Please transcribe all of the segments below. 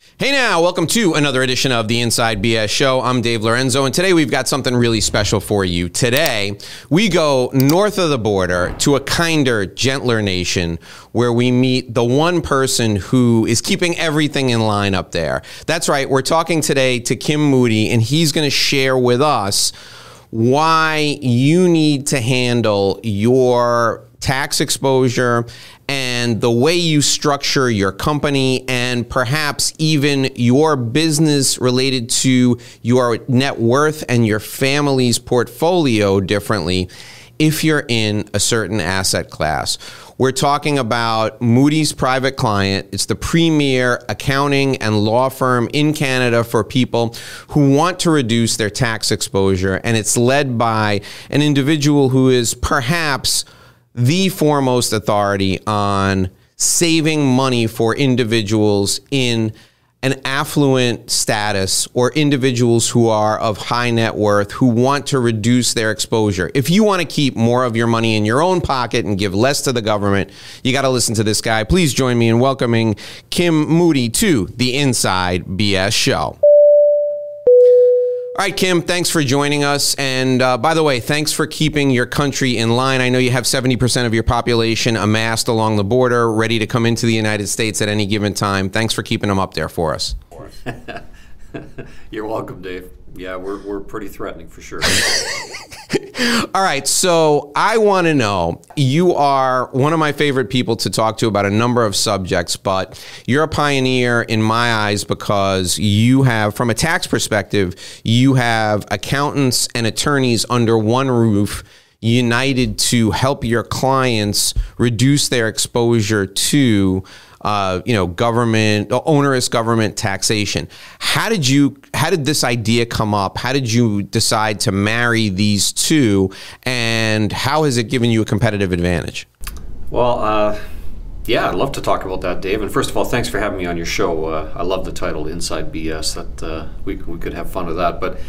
Hey now, welcome to another edition of the Inside BS Show. I'm Dave Lorenzo, and today we've got something really special for you. Today, we go north of the border to a kinder, gentler nation where we meet the one person who is keeping everything in line up there. That's right, we're talking today to Kim Moody, and he's going to share with us why you need to handle your tax exposure and the way you structure your company and perhaps even your business related to your net worth and your family's portfolio differently if you're in a certain asset class. We're talking about Moody's Private Client. It's the premier accounting and law firm in Canada for people who want to reduce their tax exposure, and it's led by an individual who is perhaps the foremost authority on saving money for individuals in an affluent status or individuals who are of high net worth who want to reduce their exposure. If you want to keep more of your money in your own pocket and give less to the government, you got to listen to this guy. Please join me in welcoming Kim Moody to the Inside BS Show. All right, Kim, thanks for joining us. And by the way, thanks for keeping your country in line. I know you have 70% of your population amassed along the border, ready to come into the United States at any given time. Thanks for keeping them up there for us. You're welcome, Dave. Yeah, we're pretty threatening for sure. All right, so I want to know, you are one of my favorite people to talk to about a number of subjects, but you're a pioneer in my eyes because you have, from a tax perspective, you have accountants and attorneys under one roof, united to help your clients reduce their exposure to onerous government taxation. How did this idea come up? How did you decide to marry these two? And how has it given you a competitive advantage? Well, I'd love to talk about that, Dave. And first of all, thanks for having me on your show. I love the title, Inside BS. That we could have fun with that. But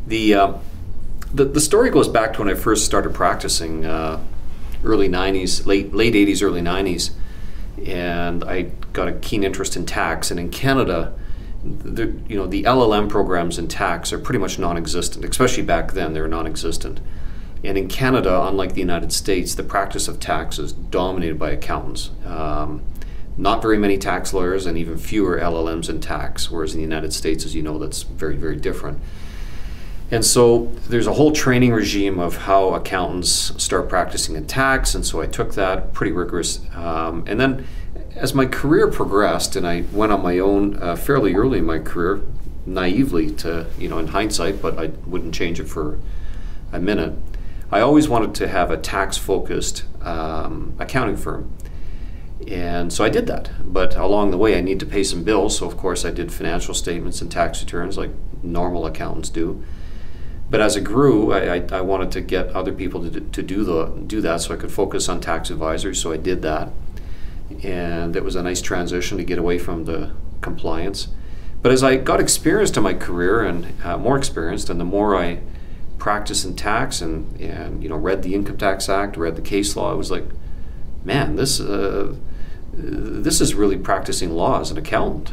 the story goes back to when I first started practicing, early 90s, late 80s, early 90s. And I got a keen interest in tax. And in Canada, the LLM programs in tax are pretty much non-existent, especially back then. They were non-existent. And in Canada, unlike the United States, the practice of tax is dominated by accountants. Not very many tax lawyers and even fewer LLMs in tax, whereas in the United States, as you know, that's very, very different. And so there's a whole training regime of how accountants start practicing in tax, and so I took that, pretty rigorous. And then as my career progressed, and I went on my own fairly early in my career, naively to, in hindsight, but I wouldn't change it for a minute, I always wanted to have a tax-focused accounting firm. And so I did that. But along the way, I need to pay some bills, so of course I did financial statements and tax returns like normal accountants do. But as it grew, I wanted to get other people to do that so I could focus on tax advisory, so I did that. And it was a nice transition to get away from the compliance. But as I got experienced in my career and more experienced, and the more I practiced in tax and read the Income Tax Act, read the case law, I was like, man, this is really practicing law as an accountant,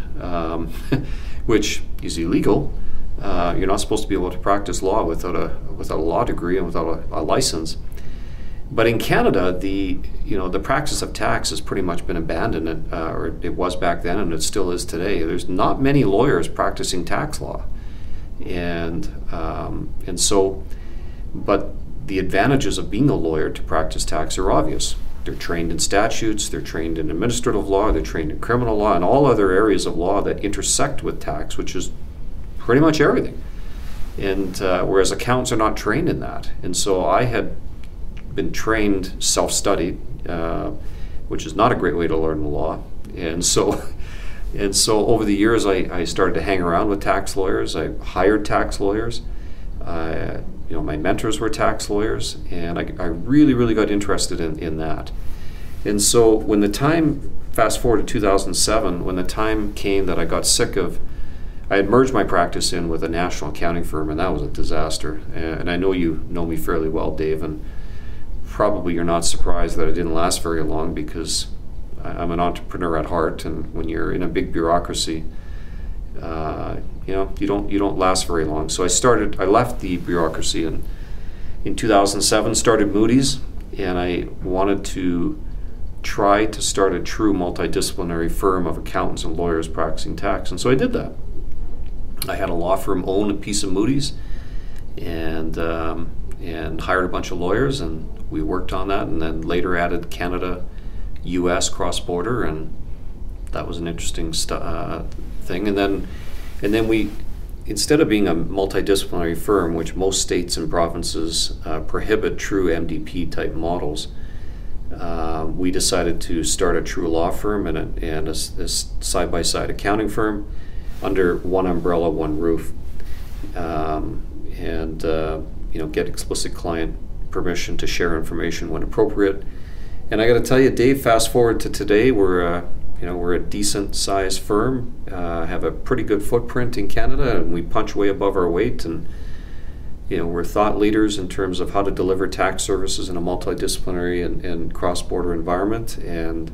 which is illegal. You're not supposed to be able to practice law without a law degree and without a license. But in Canada, the practice of tax has pretty much been abandoned, or it was back then, and it still is today. There's not many lawyers practicing tax law, and so, but the advantages of being a lawyer to practice tax are obvious. They're trained in statutes, they're trained in administrative law, they're trained in criminal law, and all other areas of law that intersect with tax, which is pretty much everything. And whereas accountants are not trained in that. And so I had been trained self-studied, which is not a great way to learn the law. And so over the years, I started to hang around with tax lawyers. I hired tax lawyers. My mentors were tax lawyers, and I really, really got interested in that. And so when the time, fast forward to 2007, when the time came that I got sick of, I had merged my practice in with a national accounting firm, and that was a disaster. And I know you know me fairly well, Dave, and probably you're not surprised that it didn't last very long, because I'm an entrepreneur at heart, and when you're in a big bureaucracy you don't last very long. So I left the bureaucracy in 2007, started Moody's, and I wanted to try to start a true multidisciplinary firm of accountants and lawyers practicing tax. And so I did that. I had a law firm own a piece of Moody's, and hired a bunch of lawyers, and we worked on that, and then later added Canada, U.S. cross-border, and that was an interesting thing. And then we, instead of being a multidisciplinary firm, which most states and provinces prohibit true MDP type models, we decided to start a true law firm and a side-by-side accounting firm under one umbrella, one roof, get explicit client permission to share information when appropriate. And I got to tell you, Dave, fast forward to today, we're a decent sized firm, have a pretty good footprint in Canada, and we punch way above our weight. And we're thought leaders in terms of how to deliver tax services in a multidisciplinary and cross-border environment, and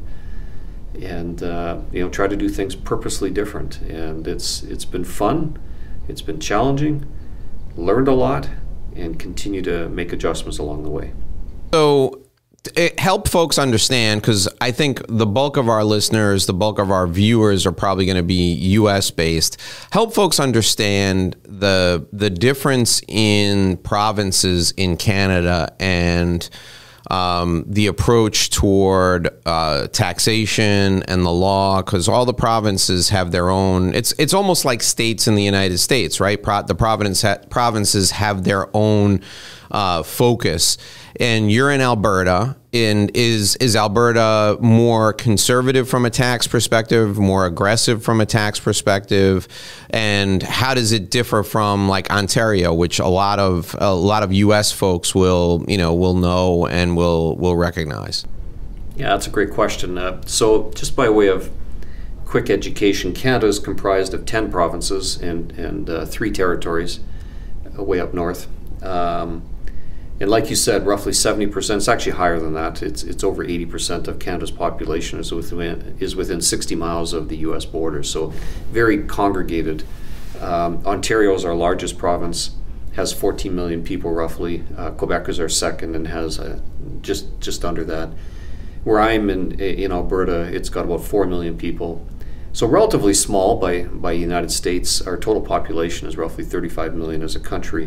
try to do things purposely different. And it's been fun, it's been challenging, learned a lot, and continue to make adjustments along the way. So help folks understand, because I think the bulk of our listeners, the bulk of our viewers are probably going to be U.S. based. Help folks understand the difference in provinces in Canada and the approach toward taxation and the law, because all the provinces have their own. It's almost like states in the United States, right? The provinces have their own focus. And you're in Alberta. And is Alberta more conservative from a tax perspective, more aggressive from a tax perspective? And how does it differ from like Ontario, which a lot of U.S. folks will know and will recognize? Yeah, that's a great question. So just by way of quick education, Canada is comprised of 10 provinces and 3 territories way up north. And like you said, roughly 70%, it's actually higher than that. It's over 80% of Canada's population is within 60 miles of the U.S. border, so very congregated. Ontario is our largest province, has 14 million people roughly. Quebec is our second and has just under that. Where I'm in Alberta, it's got about 4 million people. So relatively small by United States. Our total population is roughly 35 million as a country.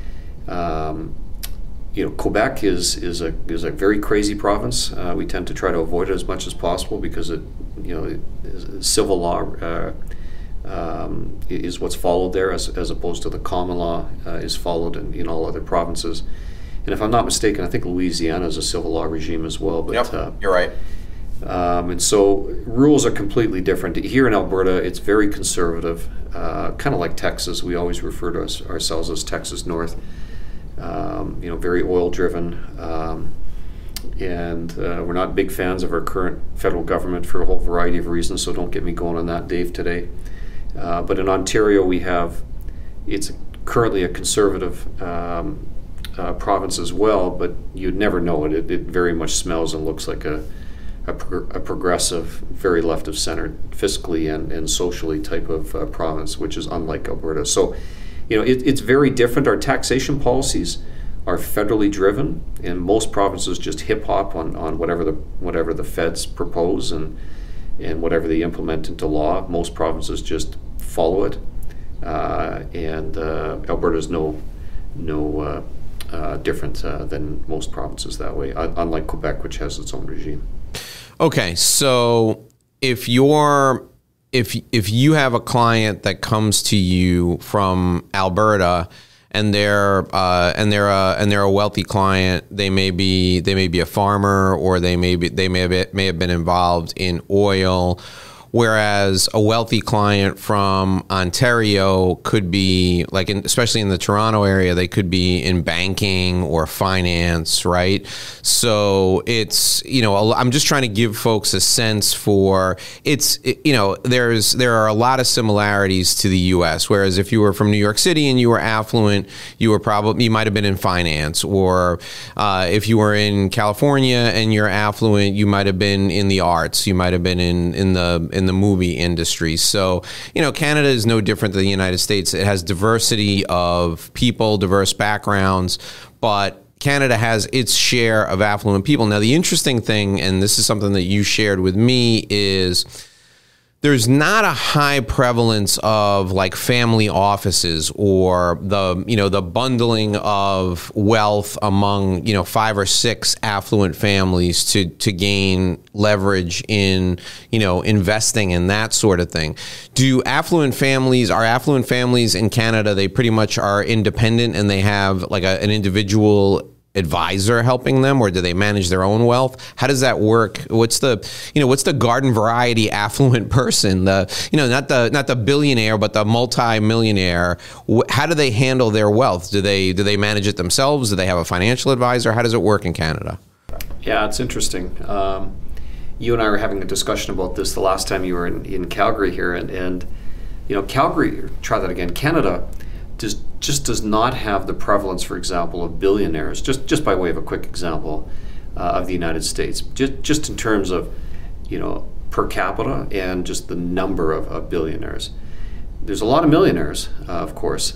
Quebec is a very crazy province. We tend to try to avoid it as much as possible because civil law is what's followed there, as opposed to the common law is followed in all other provinces. And if I'm not mistaken, I think Louisiana is a civil law regime as well. But yep, you're right. And so rules are completely different. Here in Alberta, it's very conservative, kind of like Texas. We always refer to ourselves as Texas North. Very oil-driven, and we're not big fans of our current federal government for a whole variety of reasons, so don't get me going on that, Dave, today. But in Ontario, it's currently a conservative province as well, but you'd never know it. It very much smells and looks like a progressive, very left of center, fiscally and socially type of province, which is unlike Alberta. So, it's very different. Our taxation policies are federally driven, and most provinces just hip hop on whatever the feds propose and whatever they implement into law. Most provinces just follow it, and Alberta is no different than most provinces that way. Unlike Quebec, which has its own regime. Okay, so if you have a client that comes to you from Alberta and they're a wealthy client, they may be a farmer, or they may have been involved in oil, whereas a wealthy client from Ontario could be, especially in the Toronto area, they could be in banking or finance, right? So it's, I'm just trying to give folks a sense for there are a lot of similarities to the U.S., whereas if you were from New York City and you were affluent, you might have been in finance, or if you were in California and you're affluent, you might have been in the arts, you might have been in the in the movie industry. So, Canada is no different than the United States. It has diversity of people, diverse backgrounds, but Canada has its share of affluent people. Now, the interesting thing, and this is something that you shared with me, is there's not a high prevalence of like family offices or the bundling of wealth among 5 or 6 affluent families to gain leverage in investing and that sort of thing. Are affluent families in Canada, they pretty much are independent and they have like an individual advisor helping them, or do they manage their own wealth? How does that work? What's the garden variety affluent person? Not the billionaire, but the multi-millionaire. How do they handle their wealth? Do they manage it themselves? Do they have a financial advisor? How does it work in Canada? Yeah, it's interesting. You and I were having a discussion about this the last time you were in Calgary here, and Calgary. Try that again. Canada just does not have the prevalence, for example, of billionaires, just by way of a quick example, of the United States, just in terms of, per capita and just the number of billionaires. There's a lot of millionaires, of course,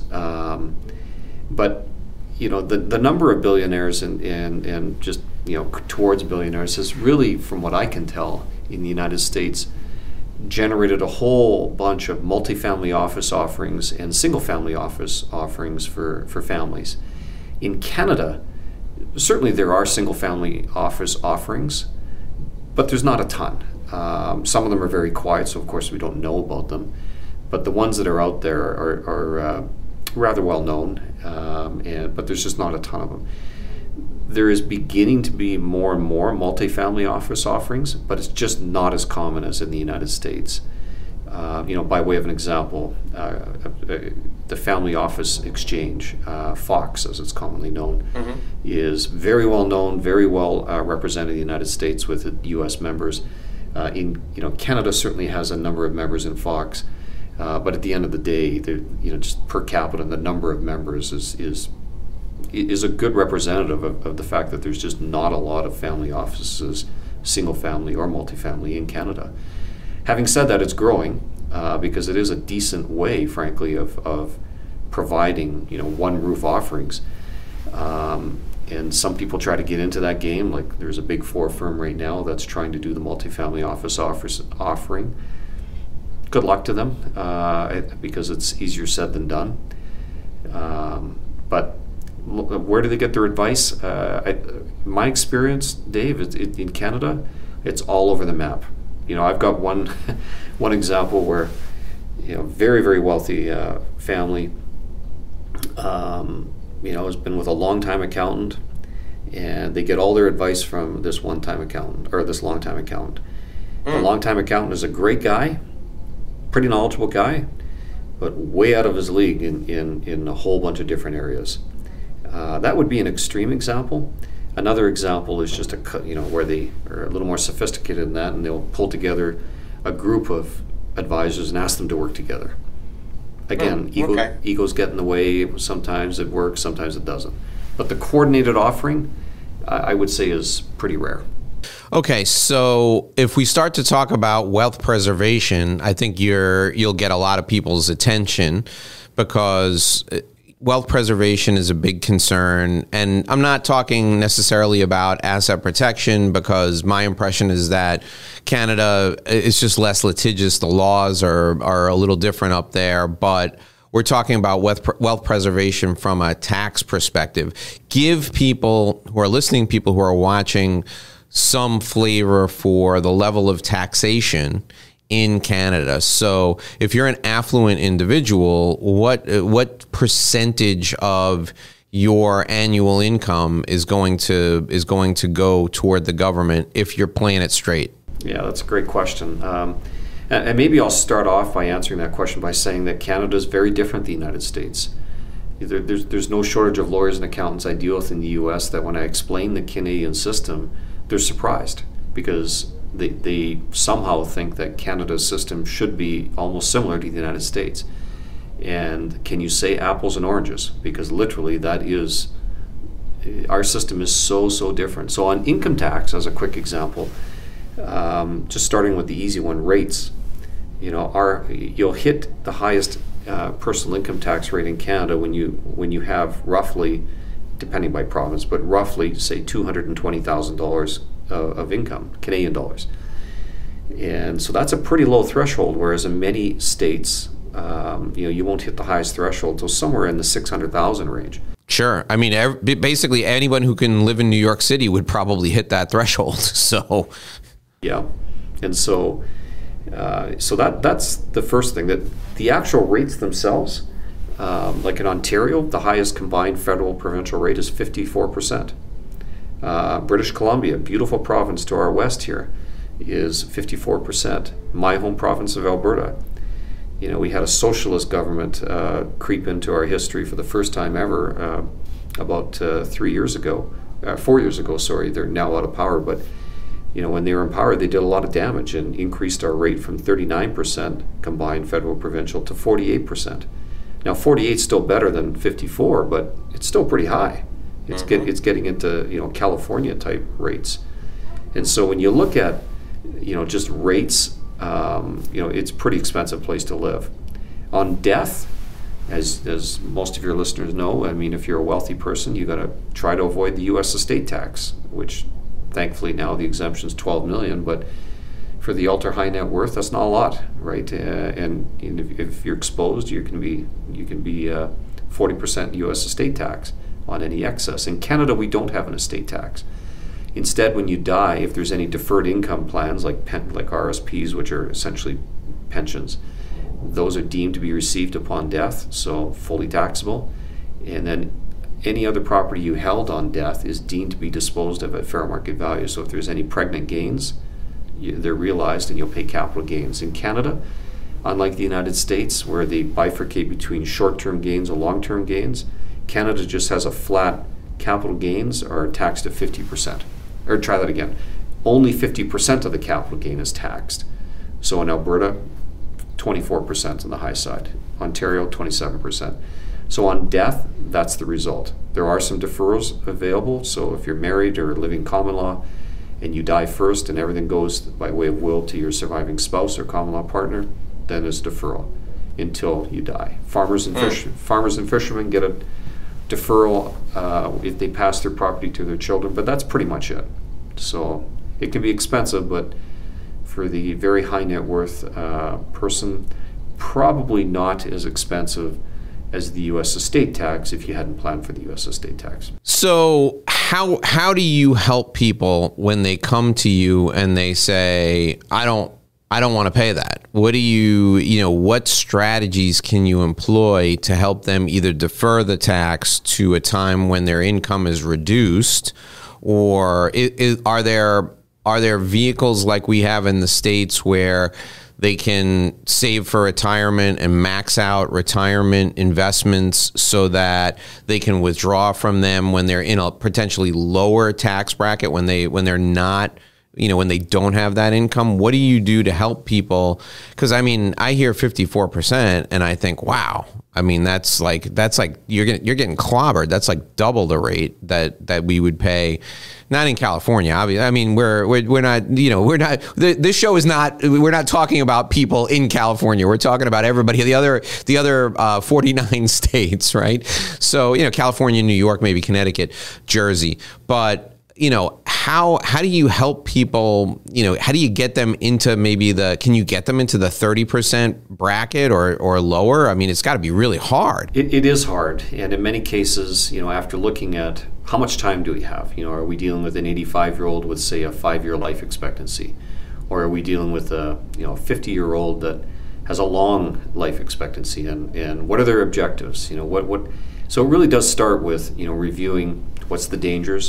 but, the number of billionaires and just, towards billionaires has really, from what I can tell, in the United States, generated a whole bunch of multifamily office offerings and single-family office offerings for families. In Canada, certainly there are single-family office offerings, but there's not a ton. Some of them are very quiet, so of course we don't know about them. But the ones that are out there are rather well known, but there's just not a ton of them. There is beginning to be more and more multifamily office offerings, but it's just not as common as in the United States. By way of an example, the Family Office Exchange, Fox as it's commonly known, is very well known, very well represented in the United States with U.S. members. Canada certainly has a number of members in Fox, but at the end of the day, just per capita, the number of members is a good representative of the fact that there's just not a lot of family offices, single family or multifamily, in Canada. Having said that, it's growing because it is a decent way, frankly, of providing one roof offerings. And some people try to get into that game. Like there's a Big Four firm right now that's trying to do the multifamily office offering. Good luck to them because it's easier said than done. But where do they get their advice? My experience, Dave, in Canada, it's all over the map. I've got one example where, very, very wealthy family, has been with a long-time accountant, and they get all their advice from this one-time accountant, or this long-time accountant. The long-time accountant is a great guy, pretty knowledgeable guy, but way out of his league in a whole bunch of different areas. That would be an extreme example. Another example is just where they are a little more sophisticated than that, and they'll pull together a group of advisors and ask them to work together. Again, egos get in the way. Sometimes it works, sometimes it doesn't. But the coordinated offering, I would say, is pretty rare. Okay, so if we start to talk about wealth preservation, I think you'll get a lot of people's attention because wealth preservation is a big concern. And I'm not talking necessarily about asset protection because my impression is that Canada is just less litigious. The laws are a little different up there, but we're talking about wealth preservation from a tax perspective. Give people who are listening, people who are watching, some flavor for the level of taxation in Canada. So if you're an affluent individual, what percentage of your annual income is going to go toward the government if you're playing it straight? Yeah, that's a great question. And maybe I'll start off by answering that question by saying that Canada is very different than the United States. There's no shortage of lawyers and accountants I deal with in the U.S. that when I explain the Canadian system, they're surprised because they somehow think that Canada's system should be almost similar to the United States. And can you say apples and oranges? Because literally that is, our system is so different. So on income tax, as a quick example, just starting with the easy one, rates. you'll hit the highest personal income tax rate in Canada when you have roughly, depending by province, but roughly say $220,000 of income, Canadian dollars. And so that's a pretty low threshold, whereas in many states, you won't hit the highest threshold until somewhere in the 600,000 range. Sure. I mean, basically anyone who can live in New York City would probably hit that threshold. So, yeah, and so that's the first thing. That the actual rates themselves, like in Ontario, the highest combined federal provincial rate is 54%. British Columbia, beautiful province to our west here, is 54%. My home province of Alberta. We had a socialist government creep into our history for the first time ever about 4 years ago. Sorry, they're now out of power. But when they were in power, they did a lot of damage and increased our rate from 39% combined federal provincial to 48%. Now, 48 is still better than 54, but it's still pretty high. It's getting into California type rates, and so when you look at just rates. It's a pretty expensive place to live. On death, as most of your listeners know, I mean, if you're a wealthy person, you got to try to avoid the U.S. estate tax, which thankfully now the exemption is $12 million, but for the ultra high net worth, that's not a lot, right? And if you're exposed, you can be 40% U.S. estate tax on any excess. In Canada, we don't have an estate tax. Instead, when you die, if there's any deferred income plans like RSPs, which are essentially pensions, those are deemed to be received upon death, so fully taxable. And then any other property you held on death is deemed to be disposed of at fair market value. So if there's any pregnant gains, they're realized and you'll pay capital gains. In Canada, unlike the United States, where they bifurcate between short-term gains and long-term gains, Canada just has a flat capital gains are taxed at 50%. Or try that again. Only 50% of the capital gain is taxed. So in Alberta, 24% on the high side. Ontario, 27%. So on death, that's the result. There are some deferrals available. So if you're married or living common law and you die first and everything goes by way of will to your surviving spouse or common law partner, then there's deferral until you die. Farmers and fishermen get a deferral if they pass their property to their children, but that's pretty much it. So it can be expensive, but for the very high net worth person, probably not as expensive as the U.S. estate tax if you hadn't planned for the U.S. estate tax. So how do you help people when they come to you and they say, I don't want to pay that? What do what strategies can you employ to help them either defer the tax to a time when their income is reduced, or are there vehicles like we have in the States where they can save for retirement and max out retirement investments so that they can withdraw from them when they're in a potentially lower tax bracket, when they're not, when they don't have that income? What do you do to help people? Because I mean, I hear 54% and I think, wow. I mean, that's like you're getting clobbered. That's like double the rate that we would pay. Not in California, obviously. I mean, we're not. This show is not. We're not talking about people in California. We're talking about everybody. The other 49 states, right? So California, New York, maybe Connecticut, Jersey, but. How do you help people, how do you get them into can you get them into the 30% bracket or lower? I mean, it's got to be really hard. It is hard. And in many cases, after looking at how much time do we have, are we dealing with an 85-year-old with, say, a 5-year life expectancy? Or are we dealing with a 50-year-old that has a long life expectancy? And what are their objectives? So it really does start with, reviewing what's the dangers,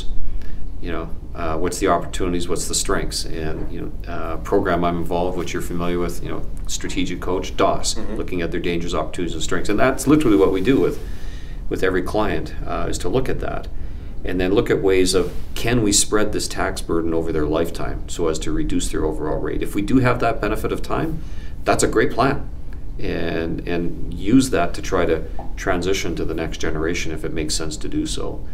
what's the opportunities, what's the strengths, and program I'm involved, which you're familiar with, Strategic Coach, DOS, looking at their dangers, opportunities, and strengths, and that's literally what we do with every client is to look at that, and then look at ways of can we spread this tax burden over their lifetime so as to reduce their overall rate. If we do have that benefit of time, that's a great plan, and use that to try to transition to the next generation if it makes sense to do so.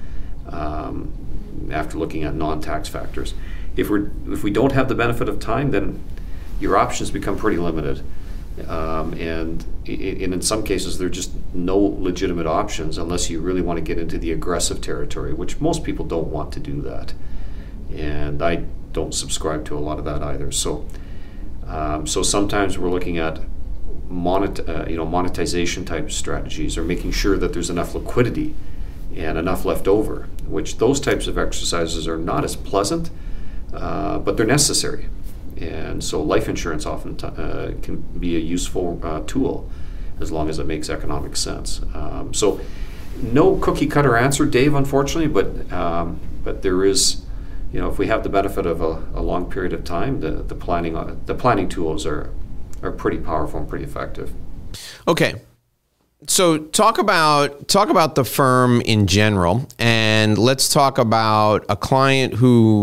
After looking at non-tax factors. If we don't have the benefit of time, then your options become pretty limited. And in some cases, there are just no legitimate options unless you really want to get into the aggressive territory, which most people don't want to do that. And I don't subscribe to a lot of that either. So sometimes we're looking at monetization type strategies, or making sure that there's enough liquidity and enough left over, which those types of exercises are not as pleasant, but they're necessary. And so life insurance often can be a useful tool as long as it makes economic sense. So no cookie cutter answer, Dave, unfortunately, but there is, if we have the benefit of a long period of time, the planning tools are pretty powerful and pretty effective. Okay. So talk about the firm in general, and let's talk about a client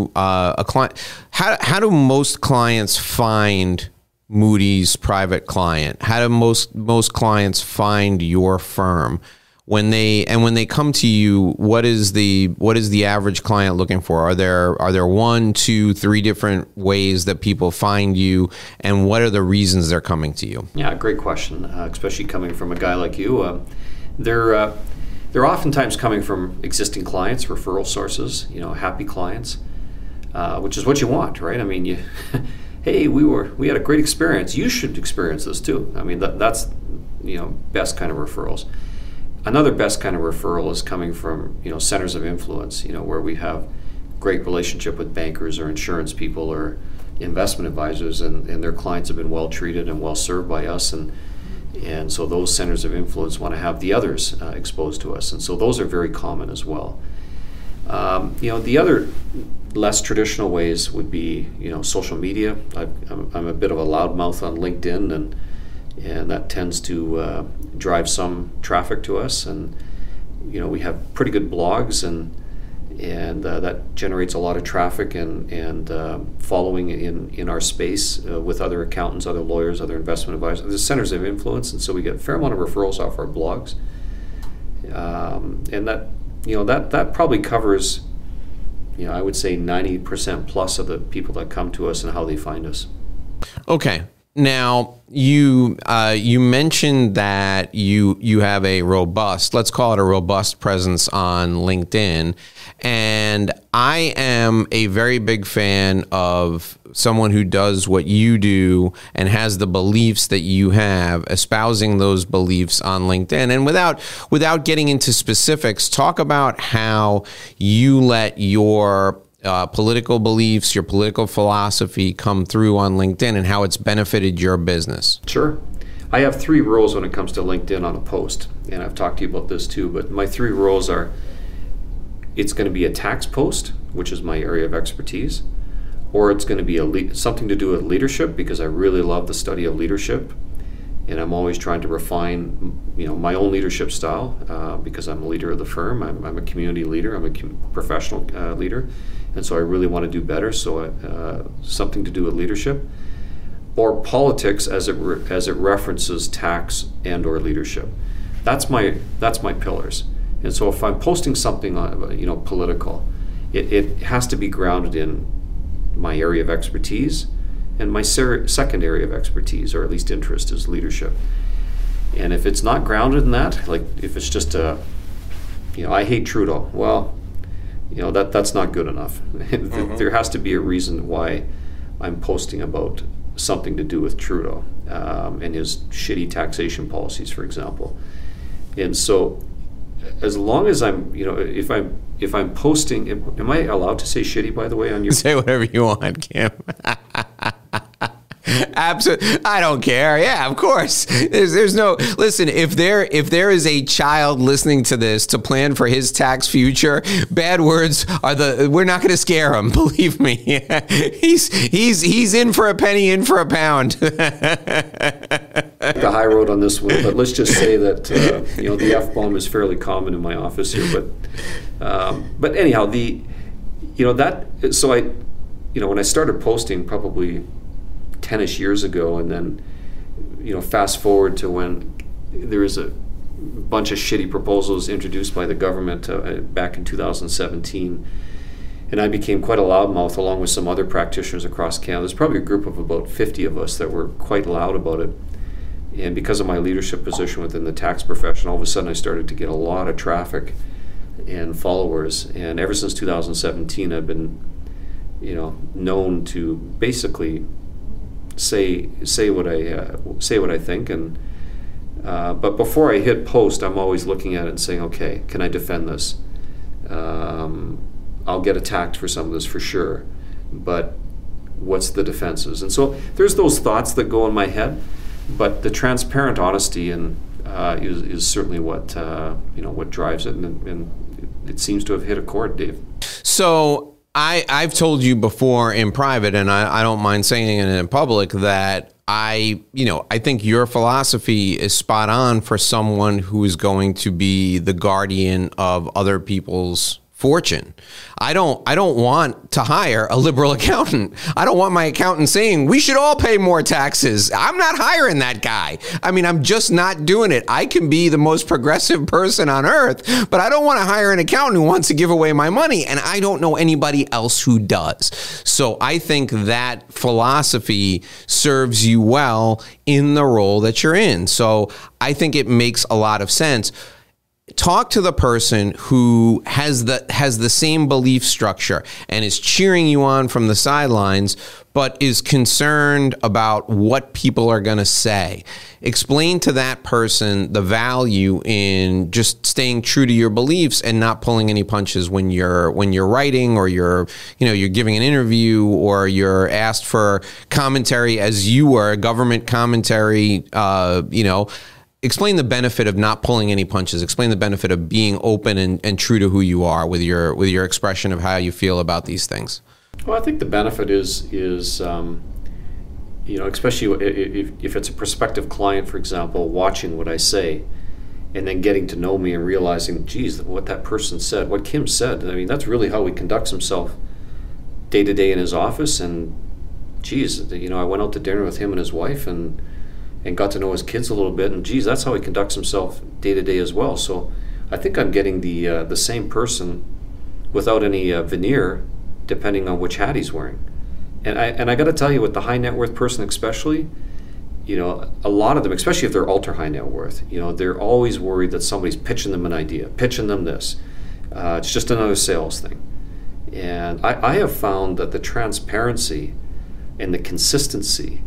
how do most clients find Moody's Private Client? How do most clients find your firm? When they come to you, what is the average client looking for? Are there 1, 2, 3 different ways that people find you, and what are the reasons they're coming to you? Yeah, great question. Especially coming from a guy like you, they're oftentimes coming from existing clients, referral sources, happy clients, which is what you want, right? I mean, hey, we had a great experience. You should experience this too. I mean, that's best kind of referrals. Another best kind of referral is coming from centers of influence, where we have great relationship with bankers or insurance people or investment advisors, and their clients have been well treated and well served by us, and so those centers of influence want to have the others exposed to us, and so those are very common as well. The other less traditional ways would be social media. I'm a bit of a loudmouth on LinkedIn, and that tends to drive some traffic to us, and we have pretty good blogs, and that generates a lot of traffic and following in our space with other accountants, other lawyers, other investment advisors. There's centers of influence, and so we get a fair amount of referrals off our blogs, and that probably covers I would say 90% plus of the people that come to us and how they find us. Okay. Now, you mentioned that you have let's call it a robust presence on LinkedIn, and I am a very big fan of someone who does what you do and has the beliefs that you have, espousing those beliefs on LinkedIn. And without getting into specifics, talk about how you let your political beliefs, your political philosophy come through on LinkedIn, and how it's benefited your business. Sure. I have 3 rules when it comes to LinkedIn on a post, and I've talked to you about this too, but my 3 rules are: it's going to be a tax post, which is my area of expertise, or it's going to be something to do with leadership, because I really love the study of leadership, and I'm always trying to refine my own leadership style, because I'm a leader of the firm. I'm a community leader. I'm a professional leader. And so I really want to do better. So something to do with leadership, or politics as it references tax and or leadership. That's my pillars. And so if I'm posting something on political, it has to be grounded in my area of expertise, and my second area of expertise, or at least interest, is leadership. And if it's not grounded in that, like if it's just I hate Trudeau, well, that's not good enough. Mm-hmm. There has to be a reason why I'm posting about something to do with Trudeau and his shitty taxation policies, for example. And so, as long as I'm, if I'm posting, am I allowed to say shitty, by the way, on your? Say whatever you want, Kim. Absolutely, I don't care. Yeah, of course. There's no listen. If there is a child listening to this to plan for his tax future, bad words we're not going to scare him. Believe me, he's in for a penny, in for a pound. The high road on this one, but let's just say that the F-bomb is fairly common in my office here. But anyhow, so I, when I started posting probably 10-ish years ago, and then fast forward to when there was a bunch of shitty proposals introduced by the government back in 2017, and I became quite a loudmouth along with some other practitioners across Canada. There's probably a group of about 50 of us that were quite loud about it. And because of my leadership position within the tax profession, all of a sudden I started to get a lot of traffic and followers. And ever since 2017, I've been, known to basically say what I think. And but before I hit post, I'm always looking at it and saying, okay, can I defend this? I'll get attacked for some of this for sure, but what's the defenses? And so there's those thoughts that go in my head. But the transparent honesty is certainly what what drives it, and it seems to have hit a chord, Dave. So I've told you before in private, and I don't mind saying it in public, that I think your philosophy is spot on for someone who is going to be the guardian of other people's fortune. I don't want to hire a liberal accountant. I don't want my accountant saying we should all pay more taxes. I'm not hiring that guy. I mean, I'm just not doing it. I can be the most progressive person on earth, but I don't want to hire an accountant who wants to give away my money, and I don't know anybody else who does. So I think that philosophy serves you well in the role that you're in. So I think it makes a lot of sense. Talk to the person who has the same belief structure and is cheering you on from the sidelines, but is concerned about what people are going to say. Explain to that person the value in just staying true to your beliefs and not pulling any punches when you're writing, or you're giving an interview, or you're asked for commentary as you were, government commentary, Explain the benefit of not pulling any punches. Explain the benefit of being open and true to who you are with your expression of how you feel about these things. Well, I think the benefit is especially if it's a prospective client, for example, watching what I say and then getting to know me and realizing, geez, what that person said, what Kim said, I mean, that's really how he conducts himself day to day in his office. And geez, I went out to dinner with him and his wife and got to know his kids a little bit, and geez, that's how he conducts himself day to day as well. So I think I'm getting the same person without any veneer, depending on which hat he's wearing. And I got to tell you, with the high net worth person especially, a lot of them, especially if they're ultra high net worth, they're always worried that somebody's pitching them an idea, pitching them this. It's just another sales thing. And I have found that the transparency and the consistency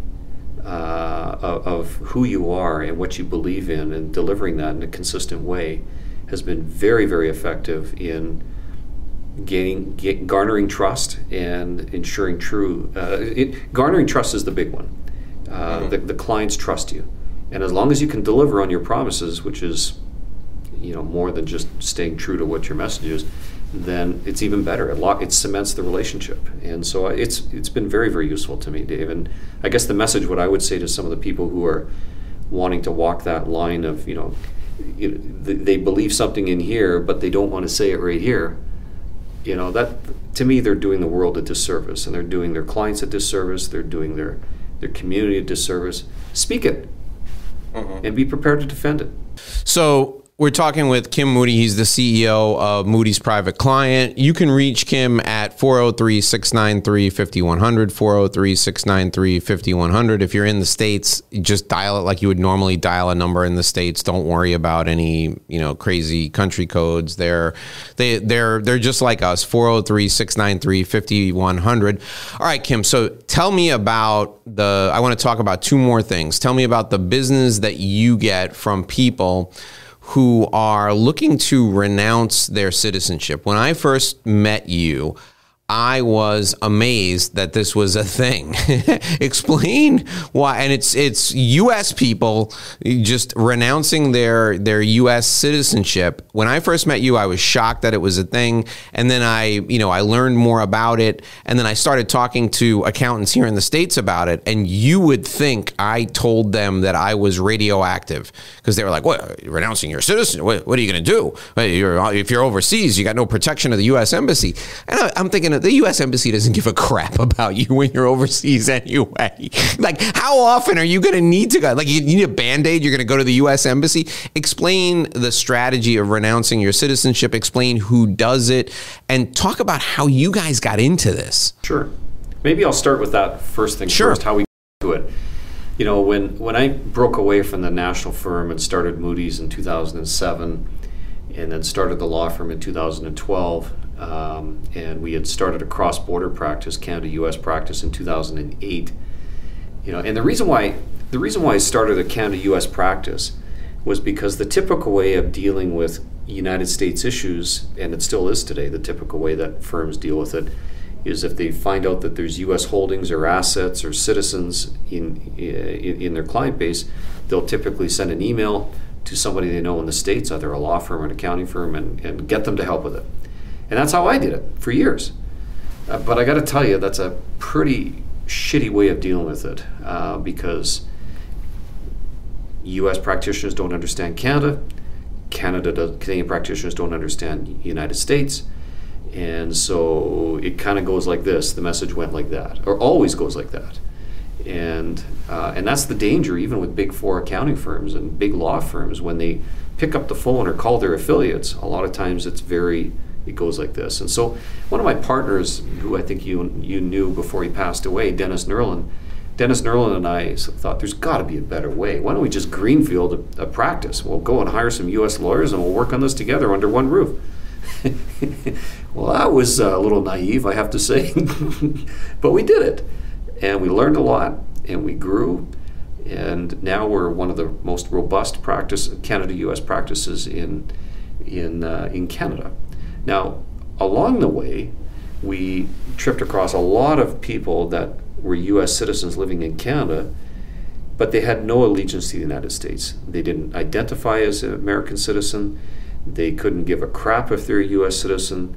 of who you are and what you believe in, and delivering that in a consistent way, has been very, very effective in garnering trust and ensuring garnering trust is the big one. The clients trust you, and as long as you can deliver on your promises, which is more than just staying true to what your message is, then it's even better. It cements the relationship. And so it's been very, very useful to me, Dave. And I guess the message, what I would say to some of the people who are wanting to walk that line of, they believe something in here, but they don't want to say it right here, that, to me, they're doing the world a disservice, and they're doing their clients a disservice, they're doing their community a disservice. Speak it, and be prepared to defend it. So we're talking with Kim Moody. He's the CEO of Moody's Private Client. You can reach Kim at 403-693-5100, 403-693-5100. If you're in the States, just dial it like you would normally dial a number in the States. Don't worry about any, crazy country codes. They're just like us, 403-693-5100. All right, Kim, so tell me about I want to talk about two more things. Tell me about the business that you get from people who are looking to renounce their citizenship. When I first met you, I was amazed that this was a thing. Explain why. And it's U.S. people just renouncing their U.S. citizenship. When I first met you, I was shocked that it was a thing. And then I learned more about it. And then I started talking to accountants here in the States about it. And you would think I told them that I was radioactive, because they were like, "What? You're renouncing your citizenship? What are you going to do? If you're overseas, you got no protection of the U.S. Embassy." And I'm thinking, the U.S. Embassy doesn't give a crap about you when you're overseas anyway. Like, how often are you going to need to go? Like, you need a Band-Aid, you're going to go to the U.S. Embassy? Explain the strategy of renouncing your citizenship. Explain who does it, and talk about how you guys got into this. Sure. Maybe I'll start with that first thing first, how we got into it. when I broke away from the national firm and started Moody's in 2007, and then started the law firm in 2012, and we had started a cross-border practice, Canada-U.S. practice, in 2008. And the reason why I started a Canada-U.S. practice was because the typical way of dealing with United States issues, and it still is today, the typical way that firms deal with it, is if they find out that there's U.S. holdings or assets or citizens in their client base, they'll typically send an email to somebody they know in the States, either a law firm or an accounting firm, and get them to help with it. And that's how I did it for years. But I got to tell you, that's a pretty shitty way of dealing with it, because U.S. practitioners don't understand Canada. Canadian practitioners don't understand United States. And so it kind of goes like this. The message went like that, or always goes like that. And that's the danger, even with big four accounting firms and big law firms. When they pick up the phone or call their affiliates, a lot of times it goes like this. And so one of my partners, who I think you knew before he passed away, Dennis Nerlin and I thought, there's got to be a better way. Why don't we just greenfield a practice? We'll go and hire some U.S. lawyers and we'll work on this together under one roof. Well, that was a little naive, I have to say. But we did it. And we learned a lot, and we grew. And now we're one of the most robust Canada-U.S. practices in Canada. Now, along the way, we tripped across a lot of people that were U.S. citizens living in Canada, but they had no allegiance to the United States. They didn't identify as an American citizen. They couldn't give a crap if they're a U.S. citizen.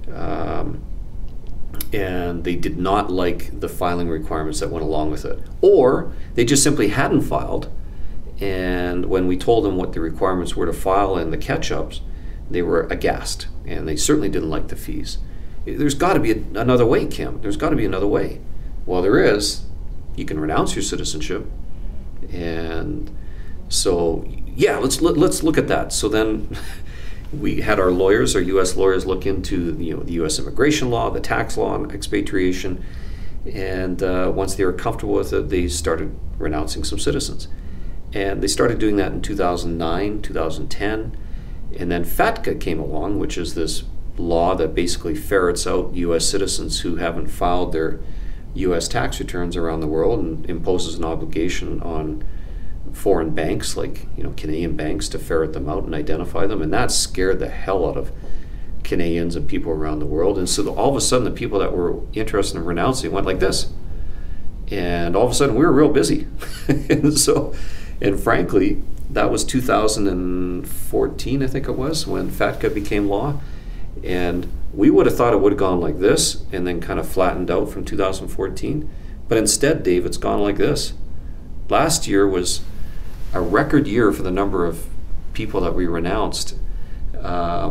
And they did not like the filing requirements that went along with it. Or they just simply hadn't filed, and when we told them what the requirements were to file and the catch-ups, they were aghast, and they certainly didn't like the fees. There's got to be another way, Kim. There's got to be another way. Well, there is. You can renounce your citizenship. And so, yeah, let's look at that. So then we had our U.S. lawyers look into the U.S. immigration law, the tax law on expatriation, and once they were comfortable with it, they started renouncing some citizens. And they started doing that in 2009, 2010, and then FATCA came along, which is this law that basically ferrets out U.S. citizens who haven't filed their U.S. tax returns around the world and imposes an obligation on foreign banks, like Canadian banks, to ferret them out and identify them. And that scared the hell out of Canadians and people around the world. And so all of a sudden, the people that were interested in renouncing went like this. And all of a sudden, we were real busy. And frankly, that was 2014, I think it was, when FATCA became law. And we would have thought it would have gone like this and then kind of flattened out from 2014. But instead, Dave, it's gone like this. Last year was a record year for the number of people that we renounced in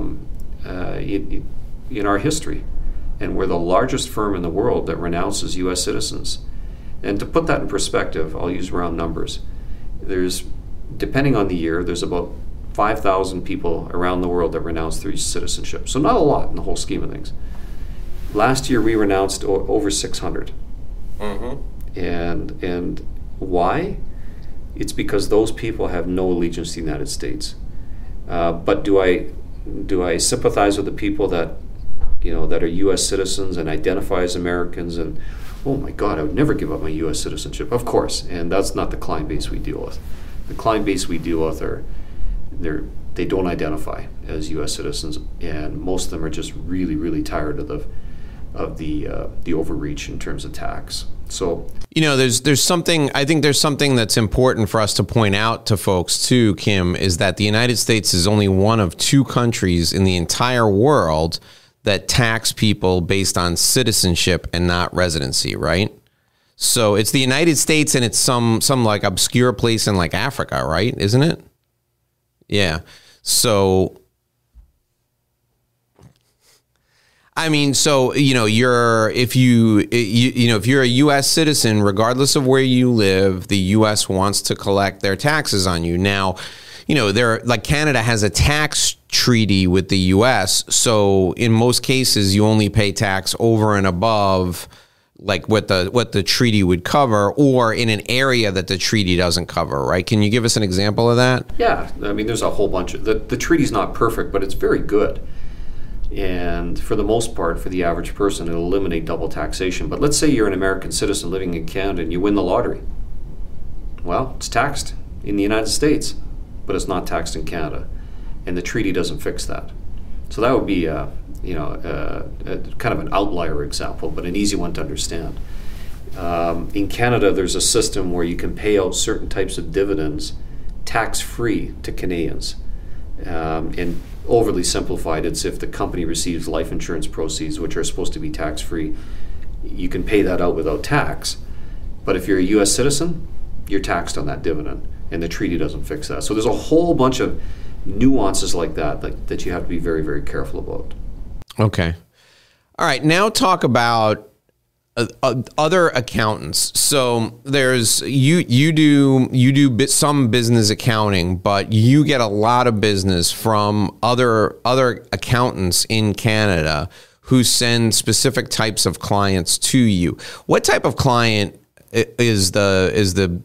our history. And we're the largest firm in the world that renounces U.S. citizens. And to put that in perspective, I'll use round numbers. Depending on the year, there's about 5,000 people around the world that renounce their citizenship. So not a lot in the whole scheme of things. Last year we renounced over 600. Mm-hmm. And why? It's because those people have no allegiance to the United States. But do I sympathize with the people that that are U.S. citizens and identify as Americans? And oh my God, I would never give up my U.S. citizenship. Of course, and that's not the client base we deal with. The client base we deal with they don't identify as U.S. citizens, and most of them are just really, really tired of the overreach in terms of tax. So there's something. I think there's something that's important for us to point out to folks too, Kim, is that the United States is only one of two countries in the entire world that tax people based on citizenship and not residency, right? So it's the United States, and it's some like obscure place in like Africa, right? Isn't it? Yeah. So, I mean, so, if you're a U.S. citizen, regardless of where you live, the U.S. wants to collect their taxes on you. Now, Canada has a tax treaty with the U.S. So in most cases, you only pay tax over and above like what the treaty would cover, or in an area that the treaty doesn't cover, right? Can you give us an example of that? Yeah, I mean, there's a whole bunch of the treaty's not perfect, but it's very good. And for the most part, for the average person, it'll eliminate double taxation. But let's say you're an American citizen living in Canada and you win the lottery. Well, it's taxed in the United States, but it's not taxed in Canada, and the treaty doesn't fix that. So that would be a kind of an outlier example, but an easy one to understand. In Canada, there's a system where you can pay out certain types of dividends tax-free to Canadians. And overly simplified, it's if the company receives life insurance proceeds, which are supposed to be tax-free, you can pay that out without tax. But if you're a U.S. citizen, you're taxed on that dividend, and the treaty doesn't fix that. So there's a whole bunch of nuances like that you have to be very, very careful about. Okay. All right. Now talk about other accountants. So there's you do some business accounting, but you get a lot of business from other accountants in Canada who send specific types of clients to you. What type of client is the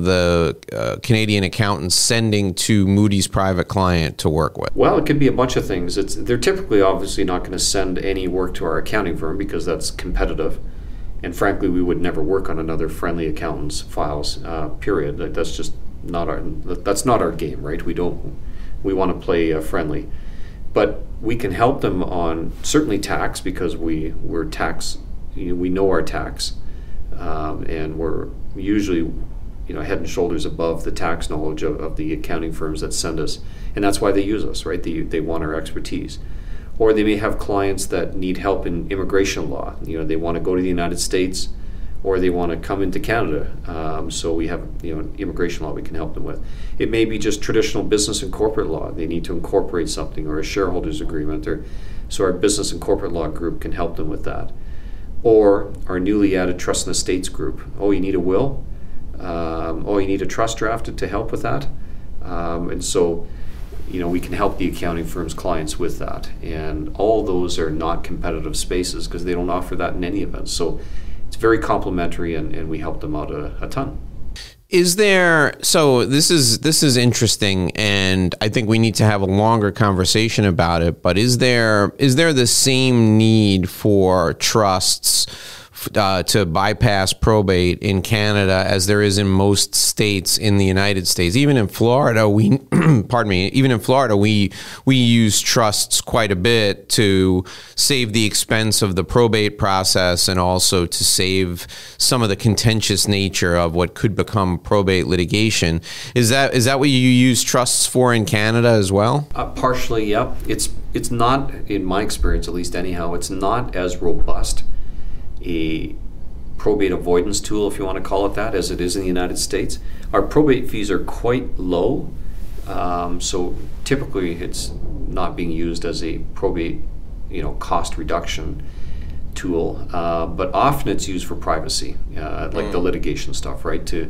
Canadian accountant sending to Moody's Private Client to work with? Well, it could be a bunch of things. They're typically obviously not going to send any work to our accounting firm because that's competitive, and frankly, we would never work on another friendly accountant's files. Period. That's just not our game, right? We want to play friendly, but we can help them on certainly tax because we're tax. We know our tax. And we're usually, head and shoulders above the tax knowledge of the accounting firms that send us, and that's why they use us, right? They want our expertise. Or they may have clients that need help in immigration law. They want to go to the United States, or they want to come into Canada. So we have, immigration law we can help them with. It may be just traditional business and corporate law. They need to incorporate something, or a shareholders agreement, so our business and corporate law group can help them with that. Or our newly added trust and estates group. Oh, you need a will? You need a trust drafted to help with that? And so, we can help the accounting firm's clients with that. And all those are not competitive spaces because they don't offer that in any event. So it's very complementary, and we help them out a ton. So this is interesting, and I think we need to have a longer conversation about it, but is there the same need for trusts to bypass probate in Canada as there is in most states in the United States? Even in Florida, we use trusts quite a bit to save the expense of the probate process and also to save some of the contentious nature of what could become probate litigation. Is that what you use trusts for in Canada as well? Partially, yeah. It's not, in my experience at least anyhow, it's not as robust a probate avoidance tool, if you want to call it that, as it is in the United States. Our probate fees are quite low, so typically it's not being used as a probate, cost reduction tool, but often it's used for privacy, like the litigation stuff, right? To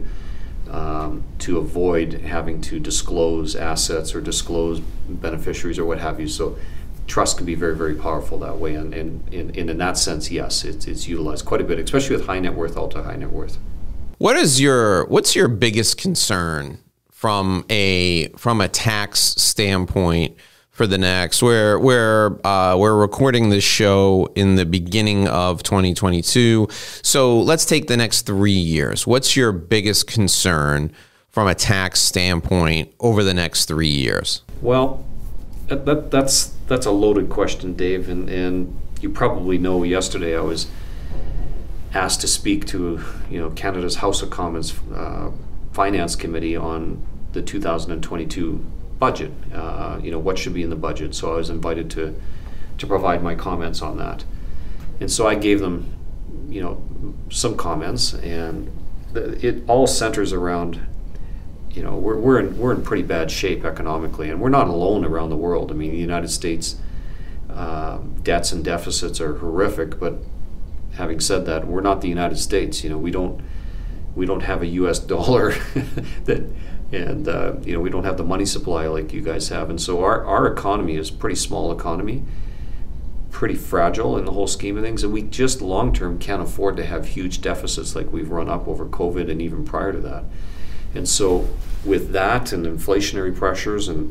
avoid having to disclose assets or disclose beneficiaries or what have you. So trust can be very, very powerful that way, and in that sense, yes, it's utilized quite a bit, especially with high net worth, ultra high net worth. What's your biggest concern from a tax standpoint for the next? We're recording this show in the beginning of 2022, so let's take the next 3 years. What's your biggest concern from a tax standpoint over the next 3 years? Well, that's a loaded question, Dave, and you probably know yesterday I was asked to speak to Canada's House of Commons Finance Committee on the 2022 budget. What should be in the budget. So I was invited to provide my comments on that, and so I gave them some comments, and it all centers around. We're in pretty bad shape economically, and we're not alone around the world. I mean, the United States debts and deficits are horrific, but having said that, we're not the United States. We don't have a U.S. dollar and we don't have the money supply like you guys have, and so our economy is a pretty small economy. pretty fragile in the whole scheme of things, and we just long-term can't afford to have huge deficits like we've run up over COVID and even prior to that. And so with that and inflationary pressures and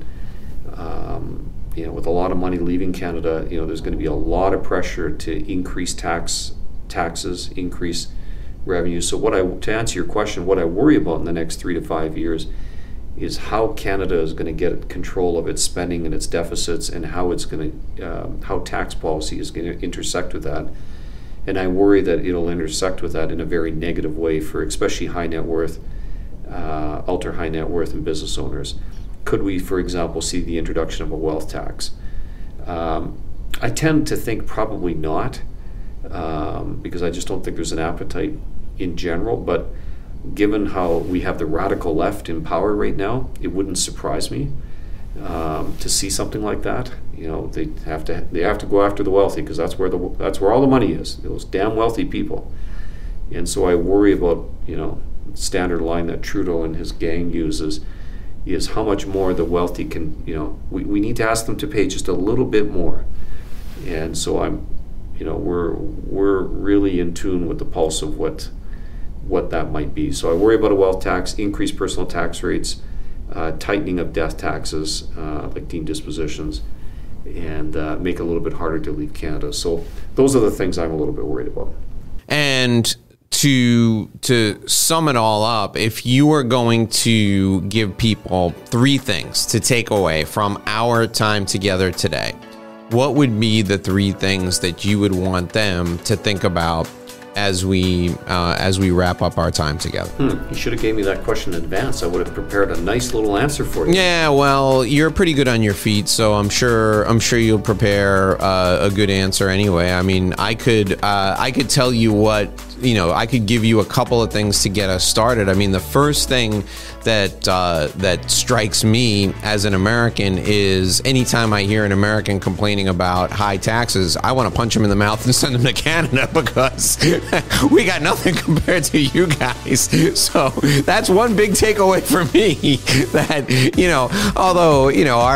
with a lot of money leaving Canada, there's going to be a lot of pressure to increase taxes, increase revenue. So to answer your question, what I worry about in the next 3 to 5 years is how Canada is going to get control of its spending and its deficits, and how how tax policy is going to intersect with that. And I worry that it'll intersect with that in a very negative way for especially high net worth, ultra high net worth, and business owners. Could we, for example, see the introduction of a wealth tax? I tend to think probably not, because I just don't think there's an appetite in general. But given how we have the radical left in power right now, it wouldn't surprise me to see something like that. They have to go after the wealthy, because that's where all the money is. Those damn wealthy people. And so I worry about standard line that Trudeau and his gang uses is how much more the wealthy can. We need to ask them to pay just a little bit more. And so we're really in tune with the pulse of what that might be. So I worry about a wealth tax, increased personal tax rates, tightening of death taxes, like deemed dispositions, and make it a little bit harder to leave Canada. So those are the things I'm a little bit worried about. And to sum it all up, if you were going to give people 3 things to take away from our time together today, what would be the 3 things that you would want them to think about as we wrap up our time together? You should have gave me that question in advance. I would have prepared a nice little answer for you. Yeah, well, you're pretty good on your feet, so I'm sure you'll prepare a good answer anyway. I mean, I could tell you what, I could give you a couple of things to get us started. I mean, the first thing that strikes me as an American is anytime I hear an American complaining about high taxes, I want to punch him in the mouth and send him to Canada, because we got nothing compared to you guys. So that's one big takeaway for me, that, although,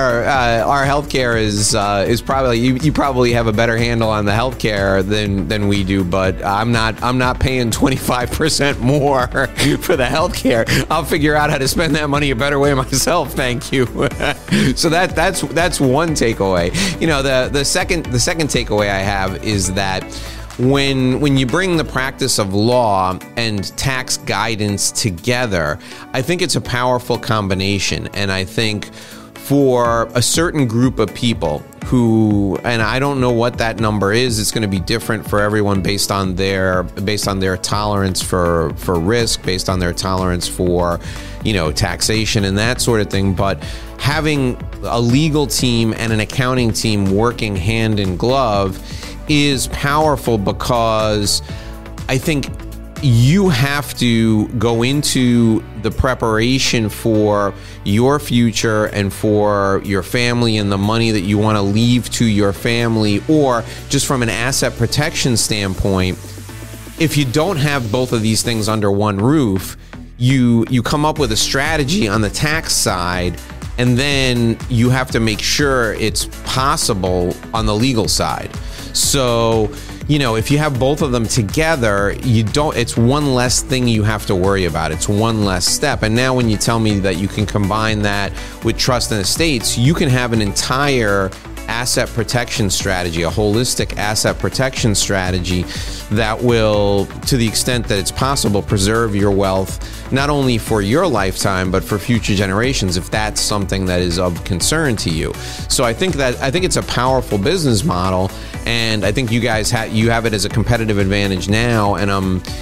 our healthcare is probably, you probably have a better handle on the healthcare than we do, but I'm not paying 25% more for the healthcare. I'll figure out how to spend that money a better way myself. Thank you. So that's one takeaway. The second takeaway I have is that when you bring the practice of law and tax guidance together, I think it's a powerful combination. And I think for a certain group of people who, and I don't know what that number is, it's going to be different for everyone based on their tolerance for risk, based on their tolerance for, taxation and that sort of thing. But having a legal team and an accounting team working hand in glove is powerful, because I think you have to go into the preparation for your future and for your family and the money that you want to leave to your family, or just from an asset protection standpoint. If you don't have both of these things under one roof, you come up with a strategy on the tax side, and then you have to make sure it's possible on the legal side. So, if you have both of them together, it's one less thing you have to worry about. It's one less step. And now when you tell me that you can combine that with trust and estates, you can have an entire asset protection strategy, a holistic asset protection strategy that will, to the extent that it's possible, preserve your wealth, not only for your lifetime, but for future generations, if that's something that is of concern to you. So I think it's a powerful business model, and I think you guys have it as a competitive advantage now, and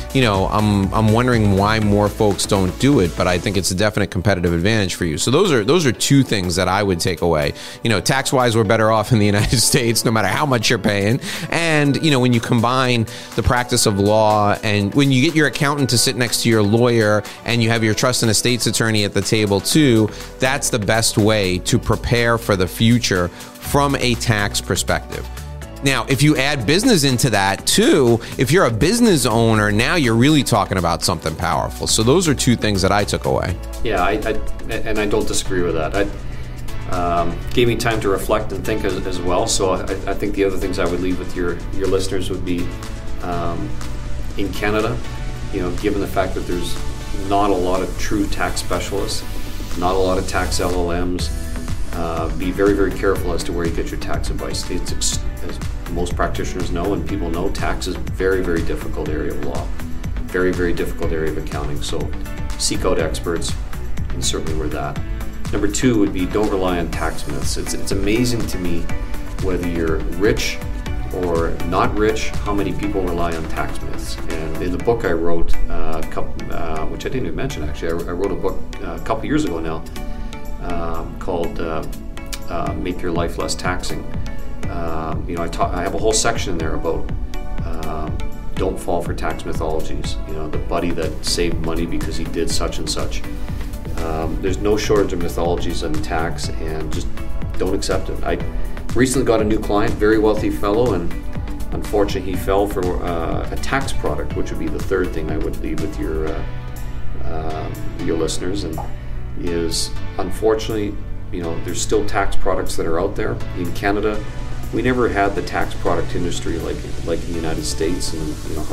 I'm wondering why more folks don't do it, but I think it's a definite competitive advantage for you. So those are 2 things that I would take away. Tax-wise, we're better off in the United States, no matter how much you're paying. And, when you combine the practice of law, and when you get your accountant to sit next to your lawyer, and you have your trust and estates attorney at the table too, that's the best way to prepare for the future from a tax perspective. Now, if you add business into that too, if you're a business owner, now you're really talking about something powerful. So those are 2 things that I took away. Yeah, I don't disagree with that. Gave me time to reflect and think as well. So I think the other things I would leave with your listeners would be, in Canada, given the fact that there's not a lot of true tax specialists, not a lot of tax LLMs, be very, very careful as to where you get your tax advice. As most practitioners know and people know, tax is a very, very difficult area of law, very, very difficult area of accounting. So seek out experts, and certainly we're that. Number 2 would be, don't rely on tax myths. It's amazing to me, whether you're rich or not rich, how many people rely on tax myths. And in the book I wrote, which I didn't even mention actually, I wrote a book a couple years ago now called Make Your Life Less Taxing. I have a whole section in there about don't fall for tax mythologies. The buddy that saved money because he did such and such. There's no shortage of mythologies on tax, and just don't accept it. I recently got a new client, very wealthy fellow, and unfortunately he fell for a tax product, which would be the third thing I would leave with your listeners, and is unfortunately, there's still tax products that are out there. In Canada, we never had the tax product industry like in the United States, and how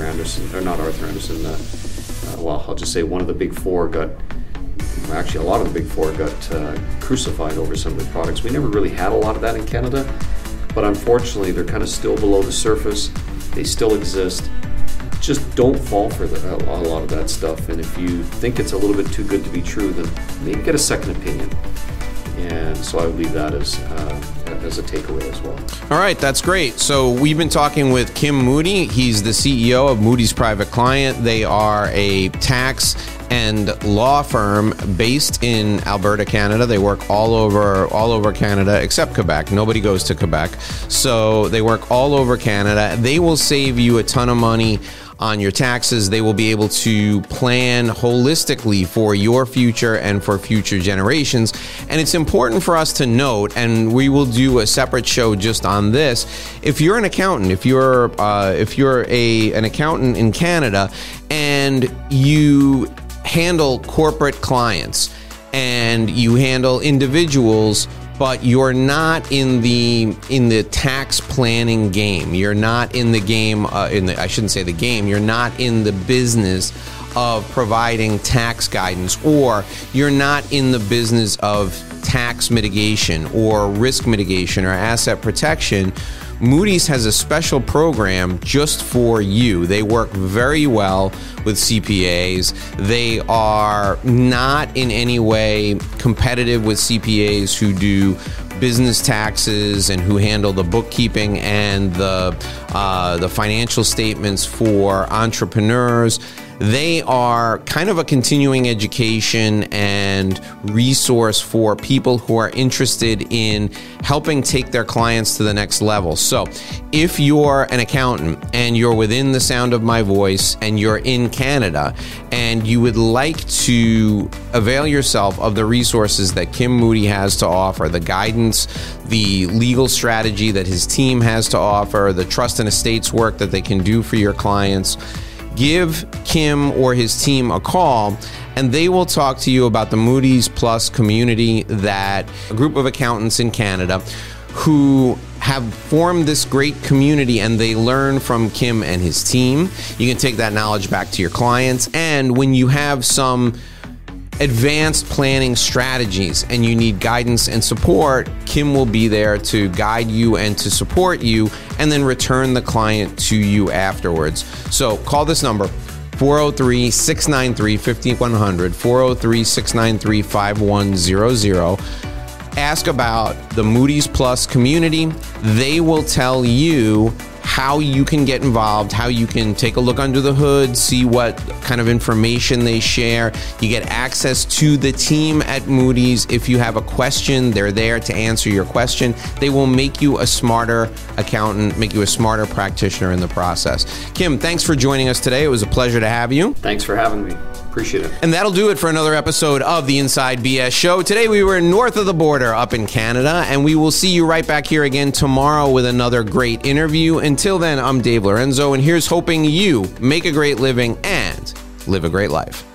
I'll just say one of the big four a lot of the big four got crucified over some of the products. We never really had a lot of that in Canada, but unfortunately they're kind of still below the surface. They still exist. Just don't fall for a lot of that stuff, and if you think it's a little bit too good to be true, then maybe get a second opinion. And so I would leave that as a takeaway as well. All right, that's great. So we've been talking with Kim Moody. He's the CEO of Moody's Private Client. They are a tax and law firm based in Alberta, Canada. They work all over Canada except Quebec. Nobody goes to Quebec. So they work all over Canada. They will save you a ton of money on your taxes. They will be able to plan holistically for your future and for future generations. And it's important for us to note, and we will do a separate show just on this, if you're an accountant, if you're an accountant in Canada and you handle corporate clients and you handle individuals, but you're not in the tax planning game. You're not in the game. I shouldn't say the game. You're not in the business of providing tax guidance, or you're not in the business of tax mitigation or risk mitigation or asset protection. Moody's has a special program just for you. They work very well with CPAs. They are not in any way competitive with CPAs who do business taxes and who handle the bookkeeping and the financial statements for entrepreneurs. They are kind of a continuing education and resource for people who are interested in helping take their clients to the next level. So if you're an accountant and you're within the sound of my voice and you're in Canada and you would like to avail yourself of the resources that Kim Moody has to offer, the guidance, the legal strategy that his team has to offer, the trust and estates work that they can do for your clients, give Kim or his team a call, and they will talk to you about the Moody's Plus community, that a group of accountants in Canada who have formed this great community, and they learn from Kim and his team. You can take that knowledge back to your clients, and when you have some advanced planning strategies and you need guidance and support, Kim will be there to guide you and to support you, and then return the client to you afterwards. So call this number, 403-693-5100, 403-693-5100. Ask about the Moody's Plus community. They will tell you how you can get involved, how you can take a look under the hood, see what kind of information they share. You get access to the team at Moody's. If you have a question, they're there to answer your question. They will make you a smarter accountant, make you a smarter practitioner in the process. Kim, thanks for joining us today. It was a pleasure to have you. Thanks for having me. Appreciate it. And that'll do it for another episode of the Inside BS Show. Today we were north of the border up in Canada, and we will see you right back here again tomorrow with another great interview. Until then, I'm Dave Lorenzo, and here's hoping you make a great living and live a great life.